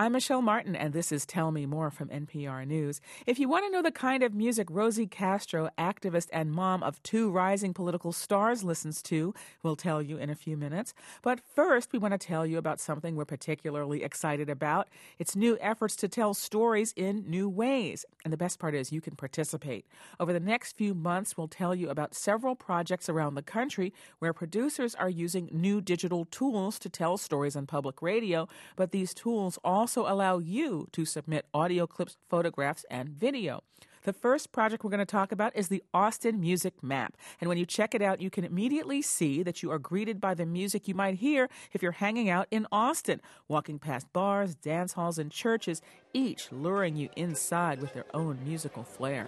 I'm Michelle Martin, and this is Tell Me More from NPR News. If you want to know the kind of music Rosie Castro, activist and mom of two rising political stars, listens to, we'll tell you in a few minutes. But first, we want to tell you about something we're particularly excited about. It's new efforts to tell stories in new ways. And the best part is you can participate. Over the next few months, we'll tell you about several projects around the country where producers are using new digital tools to tell stories on public radio, but these tools also allow you to submit audio clips, photographs, and video. The first project we're going to talk about is the Austin Music Map. And when you check it out, you can immediately see that you are greeted by the music you might hear if you're hanging out in Austin, walking past bars, dance halls, and churches, each luring you inside with their own musical flair.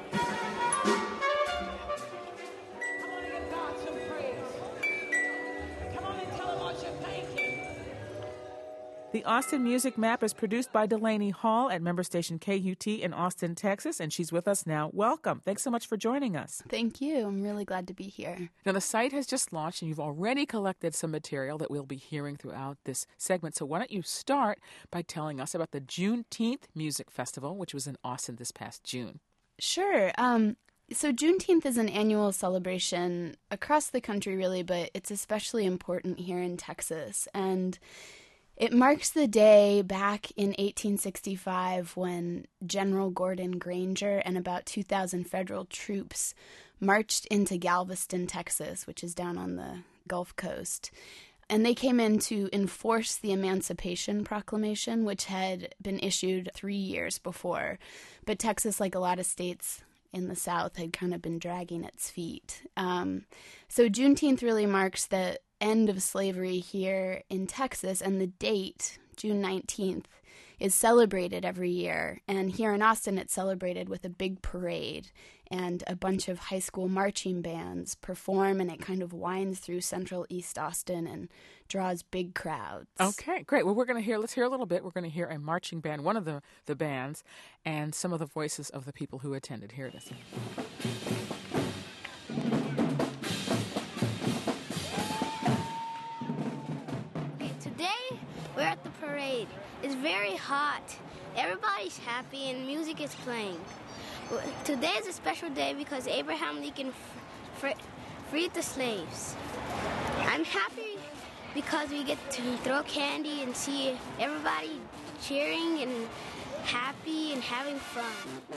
The Austin Music Map is produced by Delaney Hall at member station KUT in Austin, Texas, and she's with us now. Welcome. Thanks so much for joining us. Thank you. I'm really glad to be here. Now, the site has just launched, and you've already collected some material that we'll be hearing throughout this segment. So why don't you start by telling us about the Juneteenth Music Festival, which was in Austin this past June. Sure. So Juneteenth is an annual celebration across the country, really, but it's especially important here in Texas. And it marks the day back in 1865 when General Gordon Granger and about 2,000 federal troops marched into Galveston, Texas, which is down on the Gulf Coast. And they came in to enforce the Emancipation Proclamation, which had been issued 3 years before. But Texas, like a lot of states in the South, had kind of been dragging its feet. So Juneteenth really marks the end of slavery here in Texas, and the date, June 19th, is celebrated every year. And here in Austin, it's celebrated with a big parade, and a bunch of high school marching bands perform, and it kind of winds through central East Austin and draws big crowds. Okay, great. Well, let's hear a little bit. We're going to hear a marching band, one of the bands, and some of the voices of the people who attended. Here it is. We're at the parade. It's very hot. Everybody's happy and music is playing. Today is a special day because Abraham Lincoln freed the slaves. I'm happy because we get to throw candy and see everybody cheering and happy and having fun.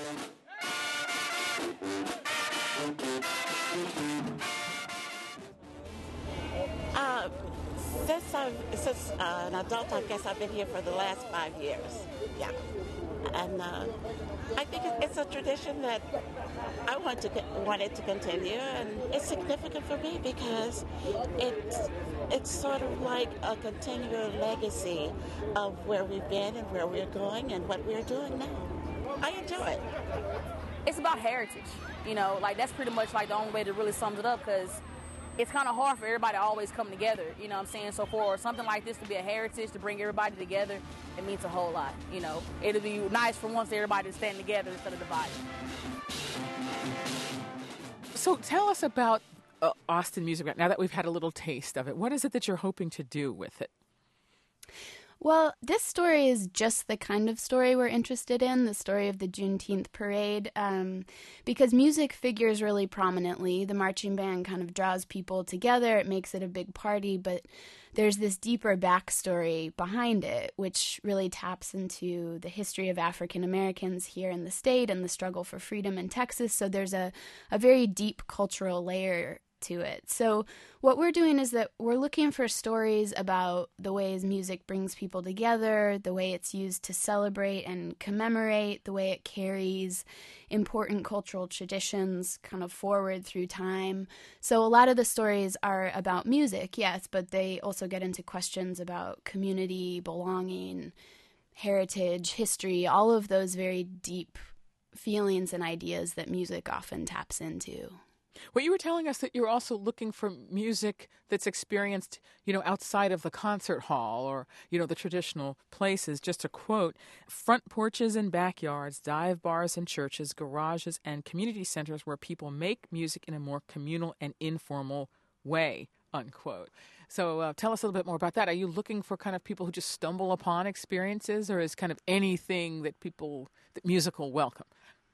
Since an adult, I guess I've been here for the last 5 years. Yeah. And I think it's a tradition that I want it to continue, and it's significant for me because it's sort of like a continual legacy of where we've been and where we're going and what we're doing now. I enjoy it. It's about heritage, like that's pretty much like the only way to really sum it up, because it's kind of hard for everybody to always come together, you know what I'm saying? So for something like this to be a heritage, to bring everybody together, it means a whole lot, It'll be nice for once everybody to stand together instead of divided. So tell us about Austin Music Map. Now that we've had a little taste of it, what is it that you're hoping to do with it? Well, this story is just the kind of story we're interested in, the story of the Juneteenth parade, because music figures really prominently. The marching band kind of draws people together. It makes it a big party, but there's this deeper backstory behind it, which really taps into the history of African Americans here in the state and the struggle for freedom in Texas. So there's a very deep cultural layer to it. So what we're doing is that we're looking for stories about the ways music brings people together, the way it's used to celebrate and commemorate, the way it carries important cultural traditions kind of forward through time. So a lot of the stories are about music, yes, but they also get into questions about community, belonging, heritage, history, all of those very deep feelings and ideas that music often taps into. Well, you were telling us that you're also looking for music that's experienced, outside of the concert hall or, the traditional places. Just to quote, front porches and backyards, dive bars and churches, garages and community centers where people make music in a more communal and informal way. unquote. So tell us a little bit more about that. Are you looking for kind of people who just stumble upon experiences, or is kind of anything that music will welcome?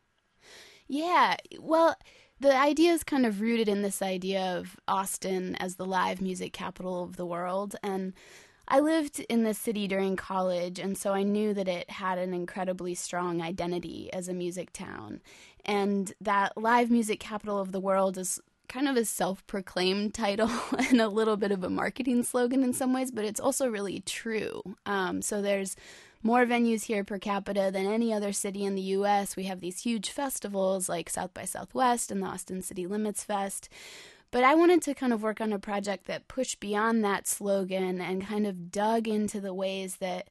Yeah, well, the idea is kind of rooted in this idea of Austin as the live music capital of the world. And I lived in this city during college, and so I knew that it had an incredibly strong identity as a music town. And that live music capital of the world is kind of a self-proclaimed title and a little bit of a marketing slogan in some ways, but it's also really true. So there's more venues here per capita than any other city in the U.S. We have these huge festivals like South by Southwest and the Austin City Limits Fest. But I wanted to kind of work on a project that pushed beyond that slogan and kind of dug into the ways that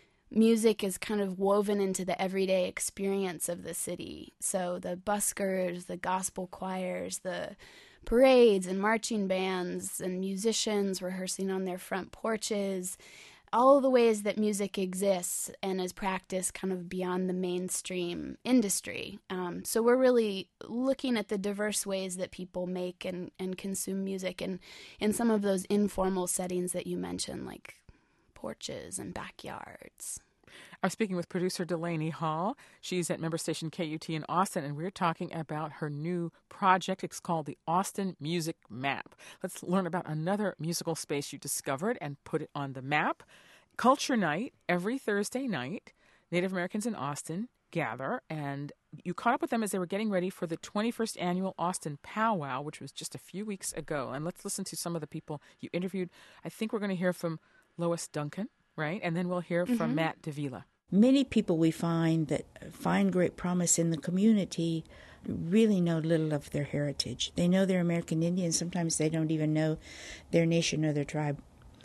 music is kind of woven into the everyday experience of the city. So the buskers, the gospel choirs, the parades and marching bands and musicians rehearsing on their front porches, all of the ways that music exists and is practiced kind of beyond the mainstream industry. So we're really looking at the diverse ways that people make and consume music and in some of those informal settings that you mentioned, like porches and backyards. I'm speaking with producer Delaney Hall. She's at member station KUT in Austin, and we're talking about her new project. It's called the Austin Music Map. Let's learn about another musical space you discovered and put it on the map. Culture Night, every Thursday night. Native Americans in Austin gather, and you caught up with them as they were getting ready for the 21st annual Austin Powwow, which was just a few weeks ago. And let's listen to some of the people you interviewed. I think we're going to hear from Lois Duncan, right? And then we'll hear from Matt Davila. Many people we find that find great promise in the community really know little of their heritage. They know they're American Indians. Sometimes they don't even know their nation or their tribe.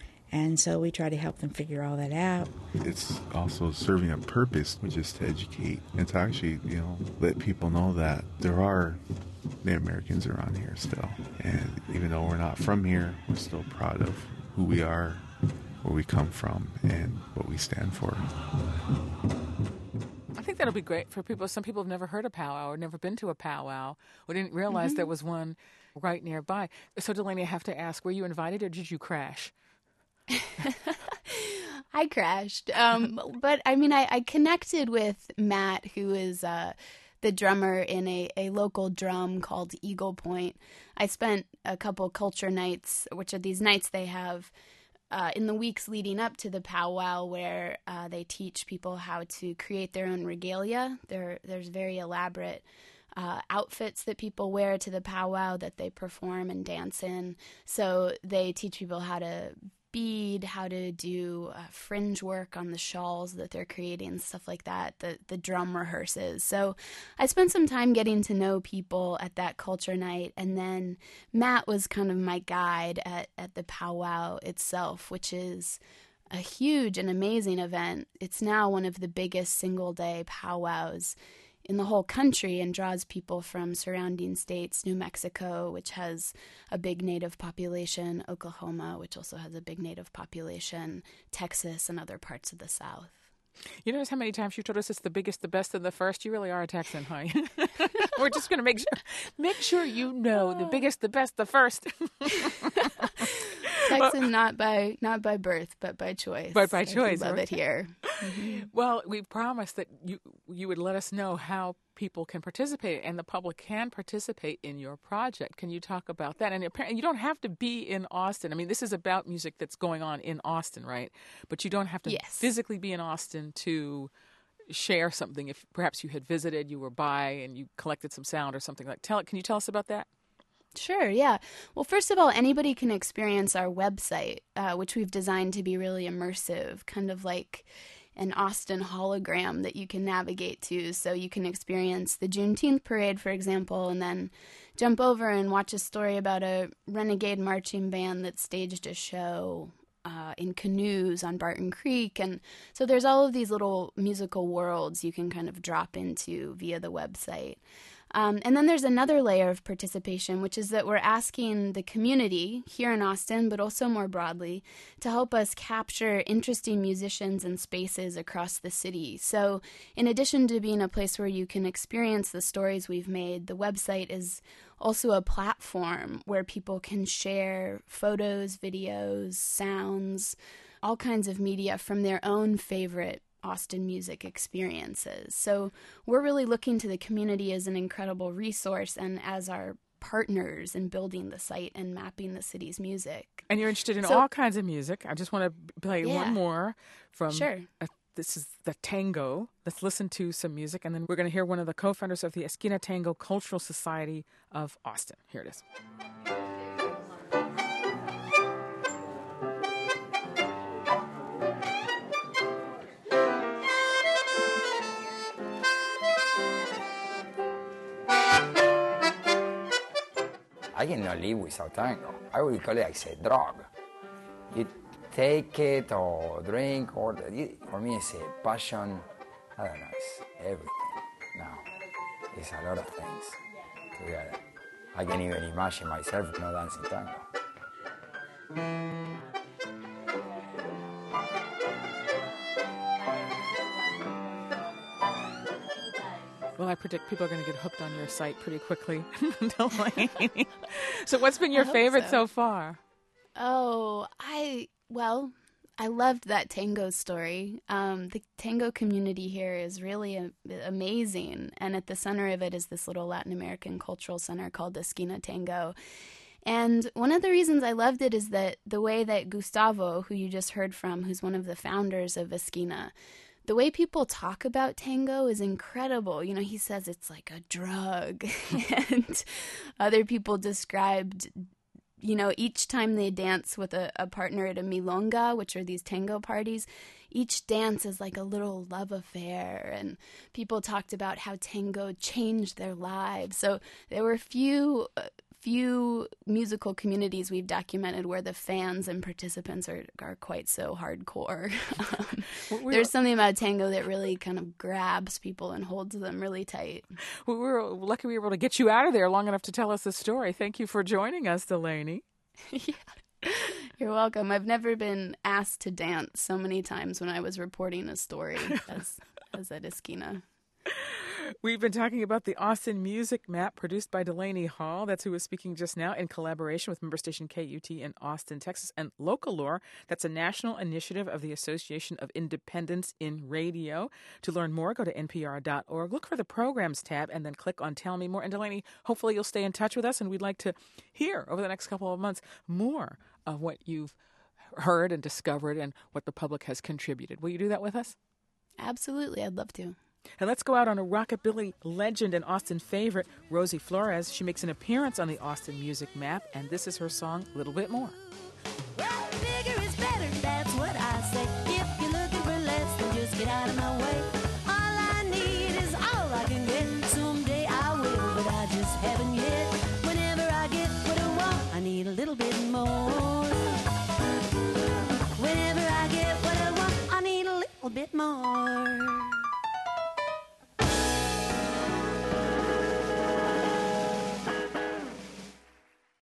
And so we try to help them figure all that out. It's also serving a purpose, which is to educate and to actually, let people know that there are Native Americans around here still. And even though we're not from here, we're still proud of who we are, where we come from, and what we stand for. I think that'll be great for people. Some people have never heard a powwow or never been to a powwow or didn't realize there was one right nearby. So, Delaney, I have to ask, were you invited or did you crash? I crashed. But, I mean, I connected with Matt, who is the drummer in a local drum called Eagle Point. I spent a couple culture nights, which are these nights they have in the weeks leading up to the powwow, where they teach people how to create their own regalia. There's very elaborate outfits that people wear to the powwow that they perform and dance in. So they teach people how to bead, how to do fringe work on the shawls that they're creating, stuff like that. The drum rehearses. So I spent some time getting to know people at that culture night, and then Matt was kind of my guide at the powwow itself, which is a huge and amazing event. It's now one of the biggest single-day powwows in the whole country and draws people from surrounding states, New Mexico, which has a big Native population, Oklahoma, which also has a big Native population, Texas, and other parts of the South. You notice how many times you told us it's the biggest, the best, and the first? You really are a Texan, huh? We're just going to make sure you know the biggest, the best, the first. Texan, not by birth, but by choice. But by choice. I love it here. Well, we promised that you would let us know how people can participate and the public can participate in your project. Can you talk about that? And apparently you don't have to be in Austin. I mean, this is about music that's going on in Austin, right? But you don't have to physically be in Austin to share something. If perhaps you had visited, you were by, and you collected some sound or something like that. Can you tell us about that? Sure, yeah. Well, first of all, anybody can experience our website, which we've designed to be really immersive, kind of like an Austin hologram that you can navigate to. So you can experience the Juneteenth parade, for example, and then jump over and watch a story about a renegade marching band that staged a show in canoes on Barton Creek. And so there's all of these little musical worlds you can kind of drop into via the website. And then there's another layer of participation, which is that we're asking the community here in Austin, but also more broadly, to help us capture interesting musicians and spaces across the city. So in addition to being a place where you can experience the stories we've made, the website is also a platform where people can share photos, videos, sounds, all kinds of media from their own favorite Austin music experiences. So we're really looking to the community as an incredible resource and as our partners in building the site and mapping the city's music. And you're interested in all kinds of music. I just want to play one more from... Sure. This is the tango. Let's listen to some music, and then we're going to hear one of the co-founders of the Esquina Tango Cultural Society of Austin. Here it is. I cannot live without tango. I would call it like a drug. You take it or drink, or for me it's a passion. I don't know, it's everything now. It's a lot of things together. I can't even imagine myself not dancing tango. Well, I predict people are going to get hooked on your site pretty quickly. Delaney. So what's been your favorite so far? Oh, I loved that tango story. The tango community here is really amazing. And at the center of it is this little Latin American cultural center called Esquina Tango. And one of the reasons I loved it is that the way that Gustavo, who you just heard from, who's one of the founders of Esquina, the way people talk about tango is incredible. You know, he says it's like a drug. And other people described, you know, each time they dance with a partner at a milonga, which are these tango parties, each dance is like a little love affair. And people talked about how tango changed their lives. So there were few musical communities we've documented where the fans and participants are quite so hardcore. There's something about tango that really kind of grabs people and holds them really tight. Well, we were lucky we were able to get you out of there long enough to tell us the story. Thank you for joining us, Delaney. Yeah. You're welcome. I've never been asked to dance so many times when I was reporting a story as at Esquina. We've been talking about the Austin Music Map produced by Delaney Hall. That's who was speaking just now, in collaboration with member station KUT in Austin, Texas, and Local Lore. That's a national initiative of the Association of Independents in Radio. To learn more, go to npr.org. Look for the Programs tab and then click on Tell Me More. And Delaney, hopefully you'll stay in touch with us, and we'd like to hear over the next couple of months more of what you've heard and discovered and what the public has contributed. Will you do that with us? Absolutely. I'd love to. And let's go out on a rockabilly legend and Austin favorite, Rosie Flores. She makes an appearance on the Austin Music Map, and this is her song, Little Bit More. Well, bigger is better, that's what I say. If you're looking for less, then just get out of my way. All I need is all I can get. Someday I will, but I just haven't yet. Whenever I get what I want, I need a little bit more. Whenever I get what I want, I need a little bit more.